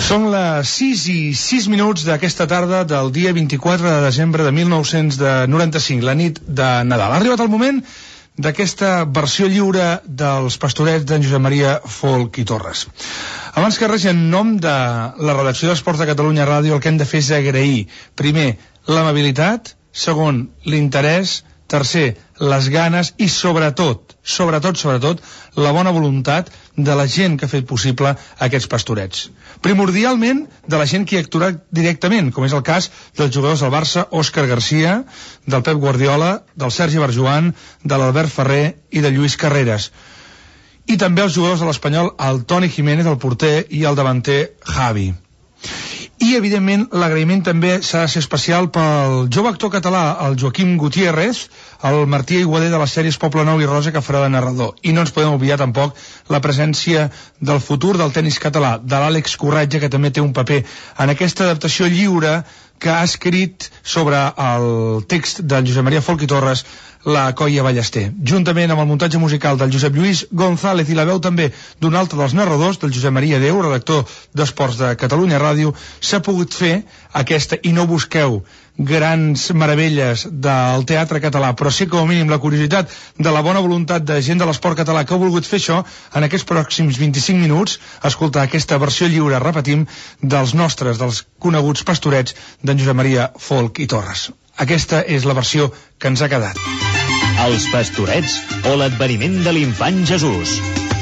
Són les 6:06 d'aquesta tarda del dia 24 de desembre de 1995, la nit de Nadal. Ha arribat el moment d'aquesta versió lliure dels Pastorets d'en Josep Maria Folch i Torres. Abans que res, en nom de la redacció d'Esports de Catalunya Ràdio, el que hem de fer és agrair, primer, l'amabilitat, segon, l'interès, tercer, les ganes i sobretot, la bona voluntat de la gent que ha fet possible aquests Pastorets. Primordialment de la gent que hi ha actuat directament, com és el cas dels jugadors del Barça, Òscar Garcia, del Pep Guardiola, del Sergi Barjuan, de l'Albert Ferrer i de Lluís Carreras. I també els jugadors de l'Espanyol, el Toni Jiménez, el porter, i el davanter Javi. I, evidentment, l'agraïment també s'ha de ser especial pel jove actor català, el Joaquim Gutiérrez, el Martí Aiguader de les sèries Poble Nou i Rosa, que farà de narrador. I no ens podem oblidar tampoc la presència del futur del tenis català, de l'Àlex Corretja, que també té un paper en aquesta adaptació lliure que ha escrit sobre el text del Josep Maria Folch i Torres, la Colla Ballester, juntament amb el muntatge musical del Josep Lluís González i la veu també d'un altre dels narradors, del Josep Maria Deu, redactor d'Esports de Catalunya Ràdio. S'ha pogut fer aquesta, i no busqueu grans meravelles del teatre català, però sí com a mínim la curiositat de la bona voluntat de gent de l'esport català que ha volgut fer això, en aquests pròxims 25 minuts, escoltar aquesta versió lliure, repetim, dels nostres, dels coneguts Pastorets d'en Josep Maria Folch i Torres. Aquesta és la versió que ens ha quedat. Els Pastorets o l'adveniment de l'infant Jesús.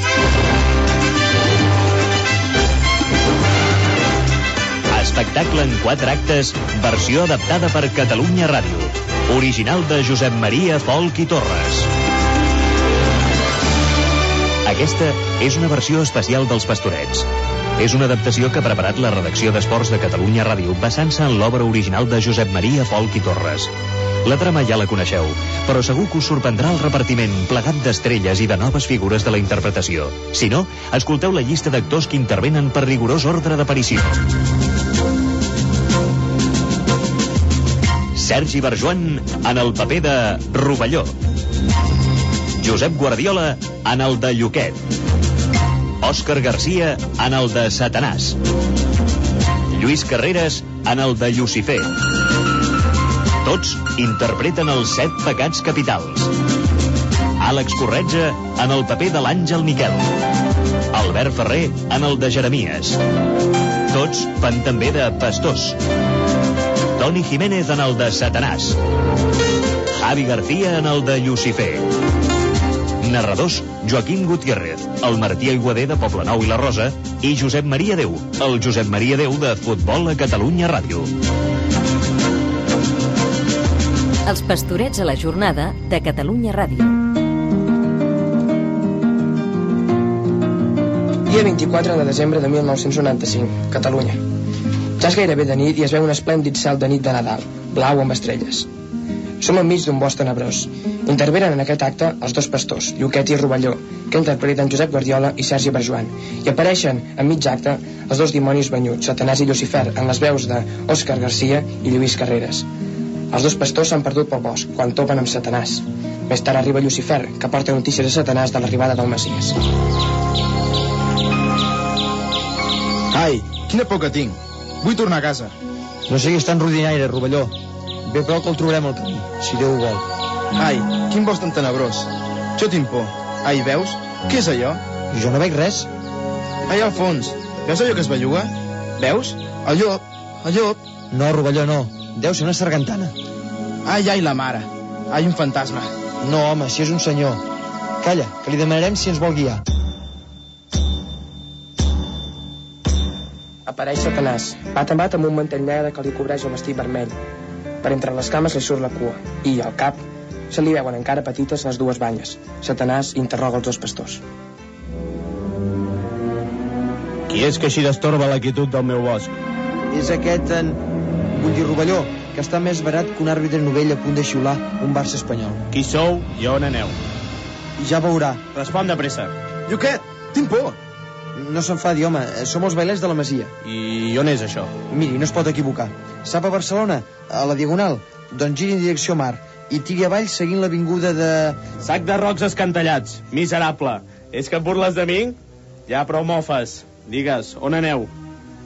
Espectacle en 4 actes, versió adaptada per Catalunya Ràdio. Original de Josep Maria Folch i Torres. Aquesta és una versió especial dels Pastorets. És una adaptació que ha preparat la redacció d'Esports de Catalunya Ràdio basant-se en l'obra original de Josep Maria Folch i Torres. La trama ja la coneixeu, però segur que us sorprendrà el repartiment plegat d'estrelles i de noves figures de la interpretació. Si no, escolteu la llista d'actors que intervenen per rigorós ordre d'aparició. Sergi Barjuan en el paper de Rovelló. Josep Guardiola en el de Lluquet. Òscar Garcia en el de Satanàs. Lluís Carreras en el de Llucifer. Tots interpreten els 7 pecats capitals. Àlex Corretja en el paper de l'Àngel Miquel. Albert Ferrer en el de Jeremies. Tots fan també de pastors. Toni Jiménez en el de Satanàs. Javi García en el de Llucifer. Narradors, Joaquim Gutiérrez, el Martí Aiguader de Poble Nou i la Rosa, i Josep Maria Deu, el Josep Maria Deu de Futbol a Catalunya Ràdio. Els Pastorets a la jornada de Catalunya Ràdio. Dia 24 de desembre de 1995, Catalunya. Ja és gairebé de nit i es veu un esplèndid cel de nit de Nadal, blau amb estrelles. Som enmig d'un bosc tenebrós. Intervenen en aquest acte els 2 pastors, Lluquet i Rovelló, que interpreten Josep Guardiola i Sergi Barjuan, i apareixen en mig acte els 2 dimonis banyuts, Satanàs i Llucifer, en les veus d'Òscar Garcia i Lluís Carreras. Els 2 pastors s'han perdut pel bosc, quan topen amb Satanàs. Més tard arriba Llucifer, que porta notícies a Satanàs de l'arribada del Messies. Ai, quina por que tinc. Vull tornar a casa. No siguis tan rodinaire, Rovelló. Ben prou que el trobarem al camí, si Déu ho vol. Ai, quin bosc tan tenebrós. Jo tinc por. Ai, veus? Què és allò? Jo no veig res. Ai, al fons. Veus allò que es belluga? Veus? El llop. El llop. No, Rovelló, no. Deu ser una sargantana. Ai, ai, la mare. Ai, un fantasma. No, home, si és un senyor. Calla, que li demanarem si ens vol guiar. Apareix Satanàs, bat amb un mantell negre que li cobreix el vestit vermell. Per entre les cames li surt la cua i, al cap, se li veuen encara petites les 2 banyes. Satanàs interroga els 2 pastors. Qui és que així destorba la quietud del meu bosc? És aquest vull dir Rovelló, que està més barat que un àrbitre novell a punt de xiular un Barça espanyol. Qui sou i on aneu? Ja veurà. Respon de pressa. Lluquet, tinc por. No s'enfadi, home, som els bailers de la Masia. I on és això? Miri, no es pot equivocar. Sap a Barcelona, a la Diagonal, doncs giri en direcció mar i tiri avall seguint l'avinguda de... Sac de rocs escantellats, miserable. És que et burles de mi? Ja prou mofes. Digues, on aneu?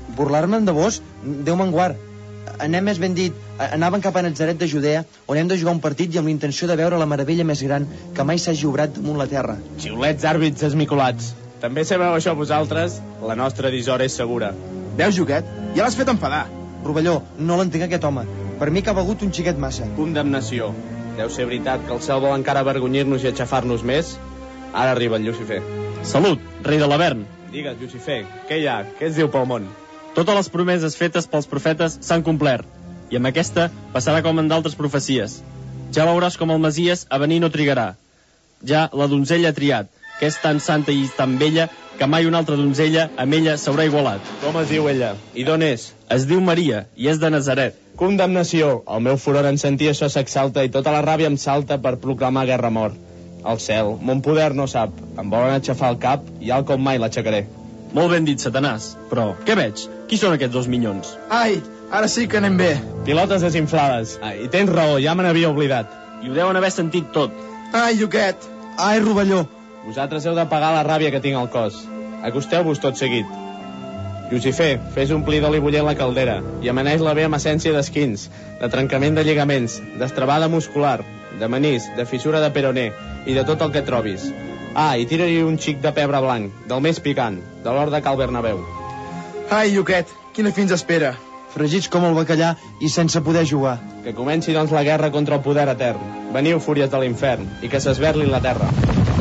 Burlar-me'n de vos? Déu me'n guard. Anem, més ben dit, anàvem cap a Natzaret de Judea, on hem de jugar un partit i amb la intenció de veure la meravella més gran que mai s'hagi obrat damunt la terra. Xiulets àrbits esmicolats. També sabeu això vosaltres? La nostra disora és segura. Veus, Joquet? Ja l'has fet enfadar. Rovelló, no l'entenc aquest home. Per mi que ha begut un xiquet massa. Condemnació. Deu ser veritat que el cel vol encara avergonyir-nos i aixafar-nos més? Ara arriba el Llucifer. Salut, rei de l'Avern. Digues, Llucifer, què hi ha? Què es diu pel món? Totes les promeses fetes pels profetes s'han complert, i amb aquesta passarà com en d'altres profecies. Ja veuràs com el Messies a venir no trigarà. Ja la donzella ha triat, que és tan santa i tan bella que mai una altra donzella amb ella s'haurà igualat. Com es diu ella? I d'on és? Es diu Maria i és de Nazaret. Condemnació. El meu furor en sentir això s'exalta i tota la ràbia em salta per proclamar guerra a mort. El cel, mon poder no sap. Em volen aixafar el cap i alt com mai l'aixecaré. Molt ben dit, Satanàs. Però, què veig? Qui són aquests 2 minyons? Ai, ara sí que anem bé. Pilotes desinflades. I tens raó, ja me n'havia oblidat. I ho deuen haver sentit tot. Ai, Joquet. Ai, Rovelló. Vosaltres heu de pagar la ràbia que tinc al cos. Acosteu-vos tot seguit. Llucifer, fes omplir d'oli bullent la caldera i amaneix-la bé amb essència d'esquins, de trencament de lligaments, d'estrabada muscular, de manís, de fissura de peroné i de tot el que trobis. I tira-hi un xic de pebre blanc, del més picant, de l'or de Cal Bernabéu. Ai, Joquet, quina fins espera. Fregits com el bacallà i sense poder jugar. Que comenci, doncs, la guerra contra el poder etern. Veniu, fúries de l'infern, i que s'esberlin la terra.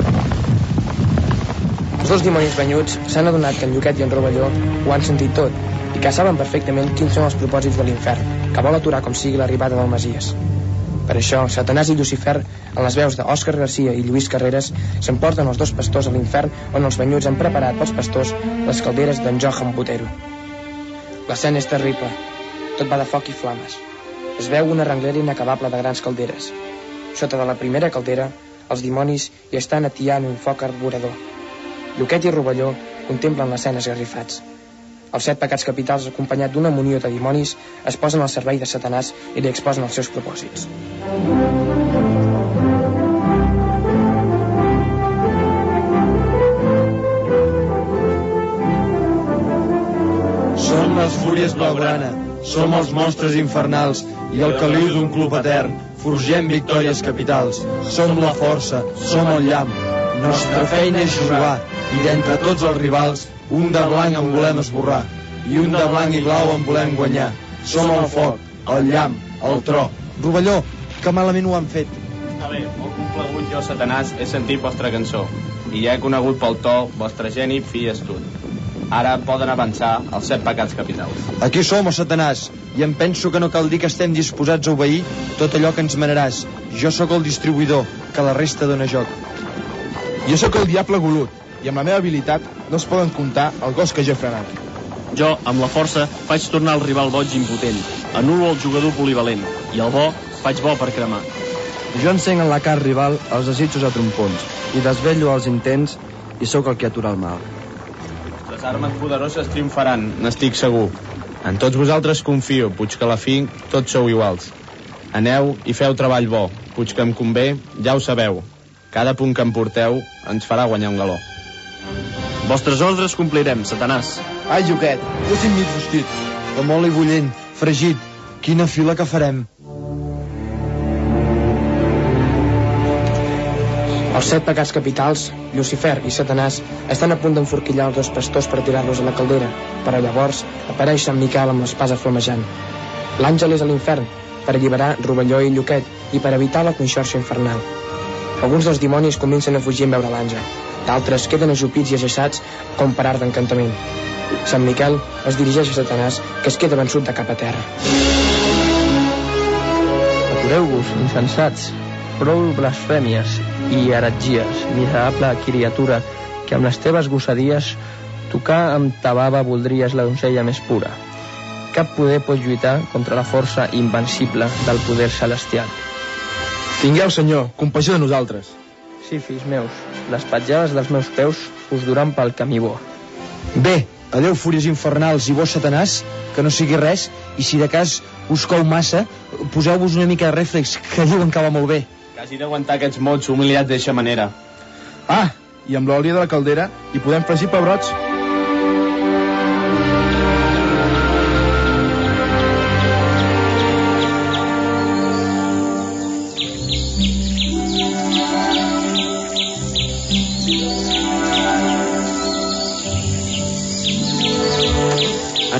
Els 2 dimonis banyuts s'han adonat que en Lluquet i en Rovelló ho han sentit tot i que saben perfectament quins són els propòsits de l'infern, que vol aturar com sigui l'arribada del Messies. Per això, Satanàs i Llucifer, en les veus d'Òscar Garcia i Lluís Carreras, s'emporten els 2 pastors a l'infern on els banyuts han preparat pels pastors les calderes d'en Johan Botero. L'escena és terrible. Tot va de foc i flames. Es veu una renglera inacabable de grans calderes. Sota de la primera caldera, els dimonis hi estan atiant un foc arborador. Lluquet i Rovelló contemplen l'escena esgarrifats. Els 7 pecats capitals, acompanyat d'una munió de dimonis, es posen al servei de Satanàs i li exposen els seus propòsits. Som les fúries blaugrana, som els monstres infernals i el caliu d'un club etern, forgem victòries capitals. Som la força, som el llamp, nostra feina és jugar i d'entre tots els rivals un de blanc en volem esborrar i un de blanc i blau en volem guanyar. Som el foc, el llamp, el tro. Rovelló, que malament ho han fet. Està bé, molt complagut jo, Satanàs, he sentit vostra cançó i ja he conegut pel to vostre geni fi i astut. Ara poden avançar els 7 pecats capitals. Aquí som, Satanàs, i em penso que no cal dir que estem disposats a obeir tot allò que ens manaràs. Jo sóc el distribuïdor, que la resta dona joc. Jo sóc el diable golut, i amb la meva habilitat no es poden comptar el gos que jo he frenat. Jo, amb la força, faig tornar el rival boig i impotent, anulo el jugador polivalent, i el bo, faig bo per cremar. Jo encenc en la car rival els desitjos a trompons, i desvello els intents, i sóc el que atura el mal. Les armes poderoses triomfaran, n'estic segur. En tots vosaltres confio, puig que a la fi tots sou iguals. Aneu i feu treball bo, puig que em convé, ja ho sabeu. Cada punt que em porteu ens farà guanyar un galó. Vostres ordres complirem, Satanàs. Ai, Joquet, jo estic mig rostit. Com oli bullent, fregit, quina fila que farem. Els 7 pecats capitals, Llucifer i Satanàs, estan a punt d'enforquillar els 2 pastors per tirar-los a la caldera, però llavors apareix Sant Miquel amb l'espasa flamejant. L'àngel és a l'infern per alliberar Rovelló i Lluquet i per evitar la conxorxa infernal. Alguns dels dimonis comencen a fugir en veure l'àngel. D'altres queden ajupits i ajaçats com per art d'encantament. Sant Miquel es dirigeix a Satanàs, que es queda vençut de cap a terra. Atureu-vos, insensats, prou blasfèmies i heretgies, miserable criatura, que amb les teves gossadies tocar amb ta bava voldries la donzella més pura. Cap poder pot lluitar contra la força invencible del poder celestial. Tingueu, senyor, compassió de nosaltres. Sí, fills meus, les petjades dels meus peus us duran pel camí bo. Bé, adeu, fúries infernals, i vos, Satanàs, que no sigui res, i si de cas us cou massa, poseu-vos una mica de rèflex, que diuen que va molt bé. Quasi d'aguantar aquests mots humiliats d'eixa manera. Ah, i amb l'oli de la caldera hi podem fregir pebrots.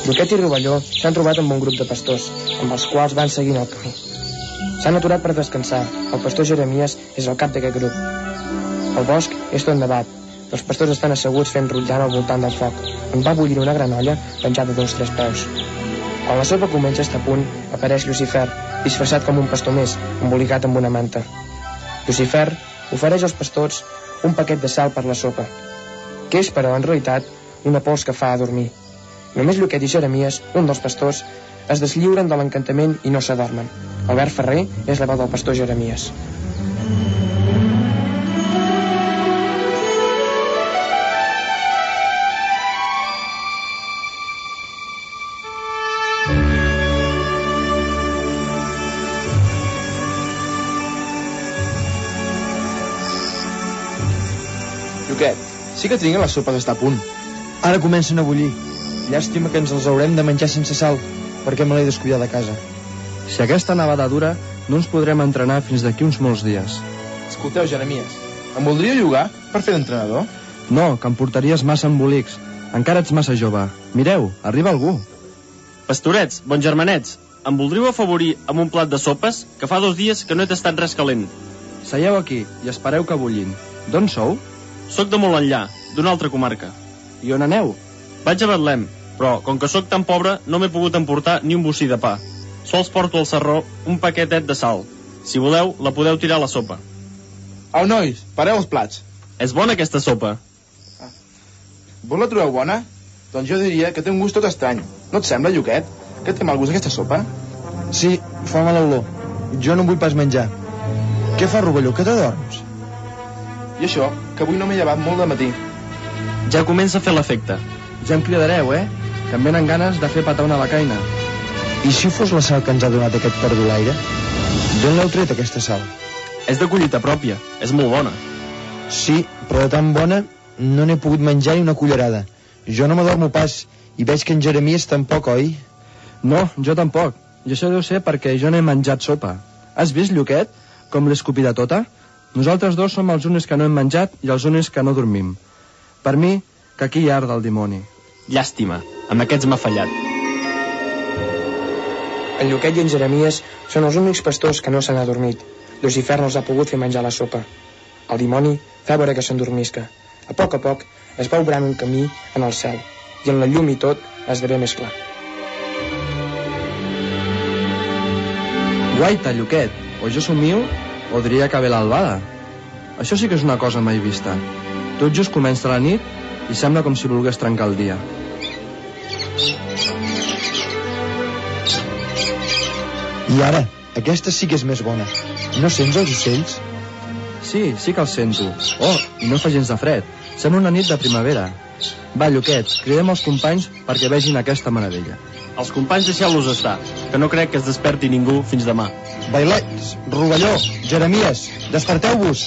Lluquet i Rovelló s'han trobat amb un grup de pastors, amb els quals van seguint el camí. S'han aturat per descansar. El pastor Jeremies és el cap d'aquest grup. El bosc és tot nevat. Els pastors estan asseguts fent rotllant al voltant del foc, on va bullir una gran olla penjada d'uns 3 peus. Quan la sopa comença a estar a punt, apareix Lucifer, disfressat com un pastor més, embolicat amb una manta. Lucifer ofereix als pastors un paquet de sal per la sopa, que és, però, en realitat, una pols que fa a dormir. Només Lluquet i Jeremies, un dels pastors, es deslliuren de l'encantament i no s'adormen. Albert Ferrer és la veu del pastor Jeremies. Lluquet, sí que triguen les sopes a estar a punt. Ara comencen a bullir. Llàstima que ens els haurem de menjar sense sal, perquè me l'he descuidat a casa. Si aquesta nevada dura, no ens podrem entrenar fins d'aquí uns molts dies. Escolteu, Jeremies, em voldria llogar per fer d'entrenador? No, que em portaries massa embolics. Encara ets massa jove. Mireu, arriba algú. Pastorets, bons germanets, em voldríeu afavorir amb un plat de sopes que fa 2 dies que no he tastat res calent. Seieu aquí i espereu que bullin. D'on sou? Soc de molt enllà, d'una altra comarca. I on aneu? Vaig a Betlem, però com que sóc tan pobre no m'he pogut emportar ni un bocí de pa. Sols porto al sarró un paquetet de sal. Si voleu, la podeu tirar a la sopa. Au, nois, pareu els plats. És bona aquesta sopa. Vos la trobeu bona? Doncs jo diria que té un gust tot estrany. No et sembla, Lluquet? Que té mal gust aquesta sopa? Sí, fa mala olor. Jo no vull pas menjar. Què fa, Rovelló, que t'adorms? I això, que avui no m'he llevat molt de matí. Ja comença a fer l'efecte. Ja em cridareu, que em venen ganes de fer patar una becaina. I si fos la sal que ens ha donat aquest perdulaire? D'on l'heu tret, aquesta sal? És de collita pròpia, és molt bona. Sí, però de tan bona no n'he pogut menjar ni una cullerada. Jo no m'adormo pas, i veig que en Jeremies tampoc, oi? No, jo tampoc. I això deu ser perquè jo no he menjat sopa. Has vist, Lluquet, com l'he escopida tota? Nosaltres dos som els únics que no hem menjat i els únics que no dormim. Per mi, que aquí hi arda el dimoni. Llàstima, amb aquests m'ha fallat. En Lluquet i en Jeremies són els únics pastors que no s'han adormit. Lucifer no els ha pogut fer menjar la sopa. El dimoni fa veure que s'endormisca. A poc es va obrant un camí en el cel, i en la llum i tot esdevé més clar. Guaita, Lluquet, o jo somio o diria que ve l'albada. Això sí que és una cosa mai vista. Tot just comença la nit i sembla com si volgués trencar el dia. I ara, aquesta sí que és més bona. No sents els ocells? Sí que els sento. Oh, i no fa gens de fred. Sembla una nit de primavera. Va, Lluquet, cridem els companys perquè vegin aquesta meravella. Els companys deixeu-los estar, que no crec que es desperti ningú fins demà. Bailets, Rovelló, Jeremies, desperteu-vos!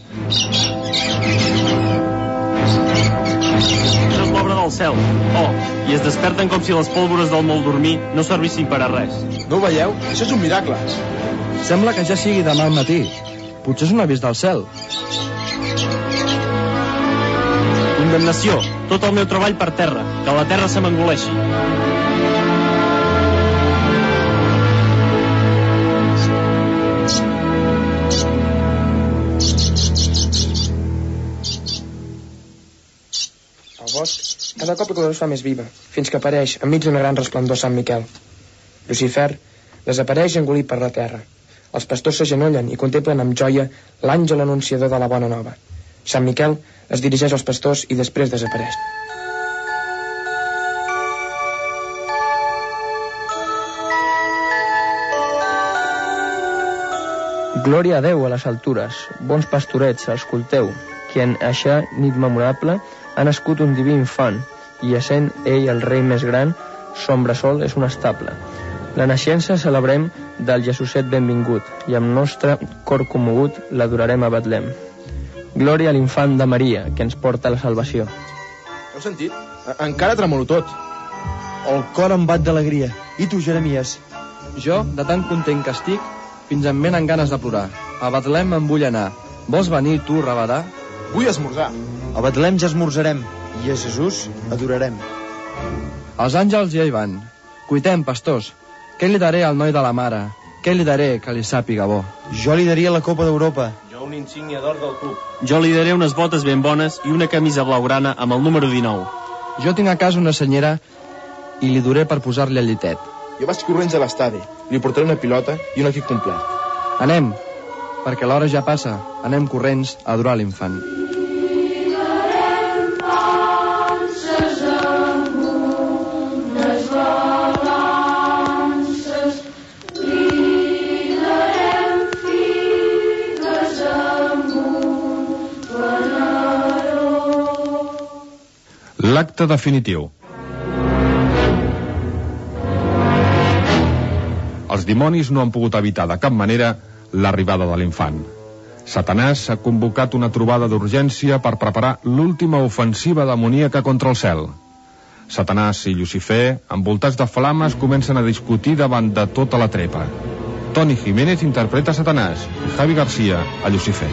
Això és l'obra del cel. Oh, i es desperten com si les pólvores del molt dormir no servissin per a res. No ho veieu? Això és un miracle. Sembla que ja sigui demà al matí. Potser és un avís del cel. Condemnació, tot el meu treball per terra, que la terra se m'engoleixi. El bosc cada cop la color es fa més viva, fins que apareix enmig d'una gran resplendor Sant Miquel. Lucifer desapareix engolit per la terra. Els pastors s'agenollen i contemplen amb joia l'àngel anunciador de la bona nova. Sant Miquel es dirigeix als pastors i després desapareix. Glòria a Déu a les altures, bons pastorets, escolteu, que en eixa nit memorable ha nascut un diví infant, i essent ell el rei més gran, son bressol és un estable. La naixença celebrem del Jesuset benvingut, i amb nostre cor commogut l'adorarem a Betlem. Glòria a l'infant de Maria, que ens porta la salvació. Heu sentit? Encara tremolo tot. El cor em bat d'alegria. I tu, Jeremies? Jo, de tan content que estic, fins em venen ganes de plorar. A Betlem em vull anar. Vols venir, tu, rabadà? Vull esmorzar. A Betlem ja esmorzarem, i a Jesús adorarem. Els àngels ja hi van. Cuitem, pastors. Què li daré al noi de la mare? Què li daré que li sàpiga bo? Jo li daria la Copa d'Europa. Jo una insígnia d'or del club. Jo li daré unes botes ben bones i una camisa blaugrana amb el número 19. Jo tinc a casa una senyera i li duré per posar-li el llitet. Jo vaig corrents a l'estadi. Li portaré una pilota i un equip complet. Anem, perquè l'hora ja passa. Anem corrents a adorar l'infant. L'acte definitiu. Els dimonis no han pogut evitar de cap manera l'arribada de l'infant. Satanàs ha convocat una trobada d'urgència per preparar l'última ofensiva demoníaca contra el cel. Satanàs i Llucifer, envoltats de flames, comencen a discutir davant de tota la trepa. Toni Jiménez interpreta Satanàs i Javi García a Llucifer.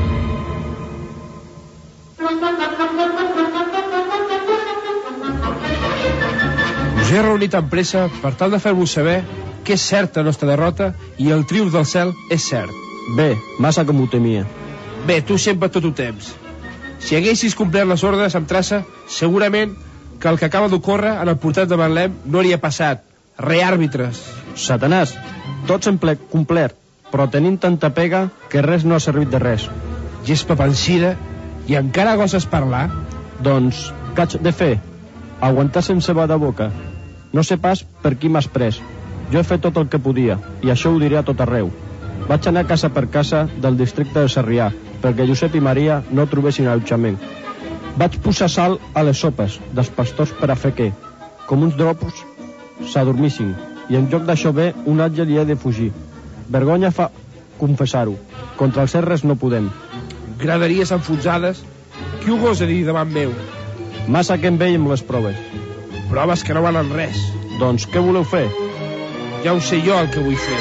Us he reunit amb pressa per tal de fer-vos saber que és certa la nostra derrota i el triomf del cel és cert. Bé, massa com ho temia. Bé, tu sempre tot ho temps. Si haguessis complert les ordres amb traça, segurament que el que acaba d'ocórrer en el portat de Betlem no hauria passat. Reàrbitres. Satanàs, tots hem complert, però tenim tanta pega que res no ha servit de res. Gespa pansida, i encara goses parlar? Doncs, què haig de fer? Aguantar sense badar boca. No sé pas per qui m'has pres. Jo he fet tot el que podia, i això ho diré a tot arreu. Vaig anar casa per casa del districte de Sarrià, perquè Josep i Maria no trobessin allotjament. Vaig posar sal a les sopes dels pastors per a fer que, com uns dropos, s'adormissin, i en lloc d'això ve un àngel i he de fugir. Vergonya fa confessar-ho. Contra els serres no podem. Graderies enfonsades? Qui ho gosa dir davant meu? Massa que em veiem les proves. Proves que no valen res. Doncs què voleu fer? Ja ho sé jo el que vull fer.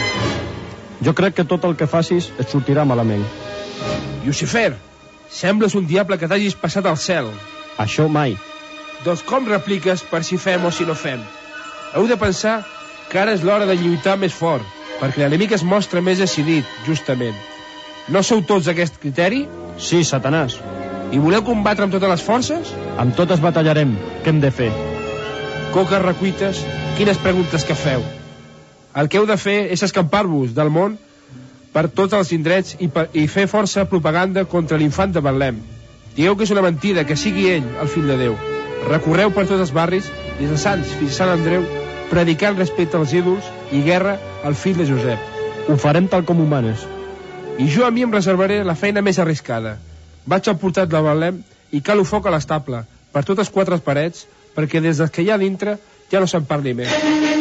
Jo crec que tot el que facis et sortirà malament. Llucifer, sembles un diable que t'hagis passat al cel. Això mai. Doncs com repliques per si fem o si no fem? Heu de pensar que ara és l'hora de lluitar més fort, perquè l'enemic es mostra més decidit, justament. No sou tots d'aquest criteri? Sí, Satanàs. I voleu combatre amb totes les forces? Amb totes batallarem. Què hem de fer? Coques recuites, quines preguntes que feu? El que heu de fer és escampar-vos del món per tots els indrets i fer força propaganda contra l'infant de Betlem. Digueu que és una mentida, que sigui ell el fill de Déu. Recorreu per tots els barris, des de Sants fins a Sant Andreu, predicant respecte als ídols i guerra al fill de Josep. Ho farem tal com humanes. I jo a mi em reservaré la feina més arriscada. Vaig al portat de Betlem i calo foc a l'estable, per totes 4 parets, perquè des que hi ha dintre ja no se'n parli més.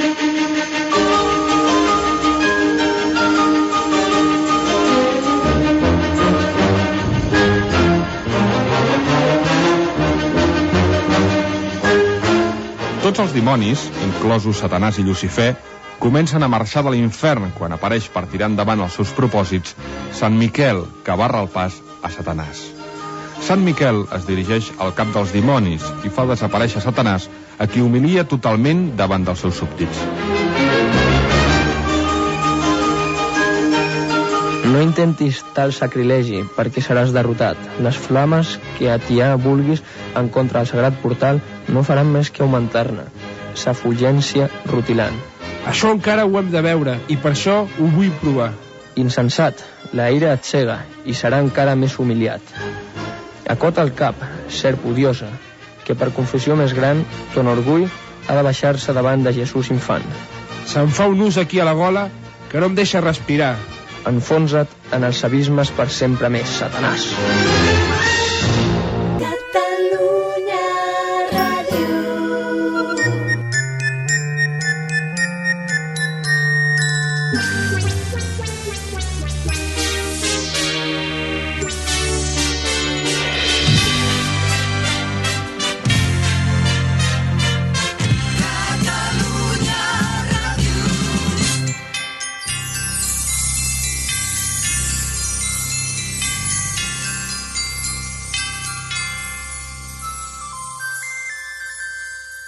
Tots els dimonis, inclosos Satanàs i Llucifer, comencen a marxar de l'infern quan apareix per tirar endavant els seus propòsits Sant Miquel, que barra el pas a Satanàs. Sant Miquel es dirigeix al cap dels dimonis i fa desaparèixer Satanàs, a qui humilia totalment davant dels seus súbdits. No intentis tal sacrilegi, perquè seràs derrotat. Les flames que atiar vulguis en contra del sagrat portal no faran més que augmentar-ne. Sa fulgència rutilant. Això encara ho hem de veure, i per això ho vull provar. Insensat, la ira et cega, i serà encara més humiliat. Acota el cap, serp odiosa, que per confessió més gran, ton orgull ha de baixar-se davant de Jesús infant. Se'm fa un nus aquí a la gola que no em deixa respirar. Enfonsa't en els abismes per sempre més, Satanàs.